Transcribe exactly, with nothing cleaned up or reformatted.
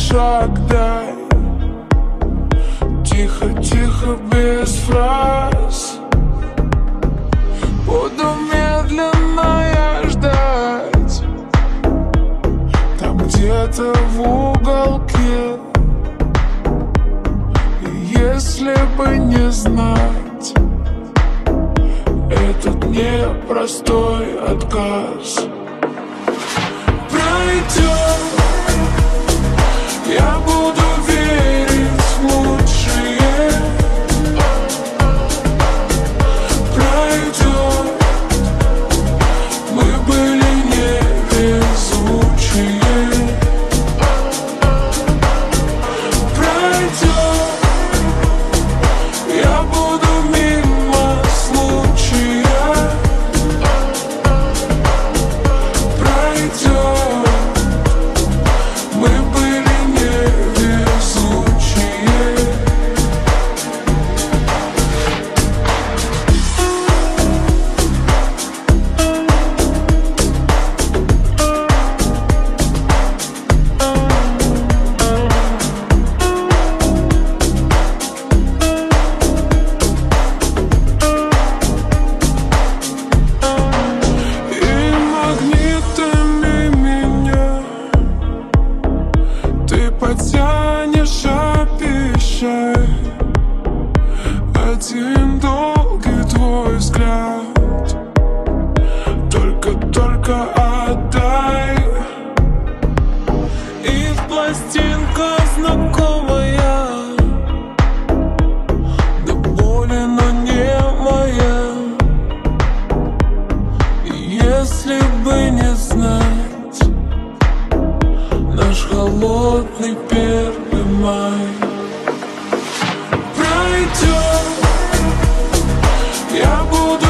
шаг дай. Тихо, тихо, без фраз. Буду медленно я ждать. Там где-то в уголке. И если бы не знать этот непростой отказ, пройдет, я буду верить в лучшее. Пройдет, мы были невезучие. Пройдет, я буду мимо случая. Пройдет, мы были невезучие. И магнитами меня ты потянешь, обещай. Один долгий твой взгляд, только-только отдай. И пластинка знакомая, до боли, но не моя. И если бы не знать наш холодный первый май, пройдет, я буду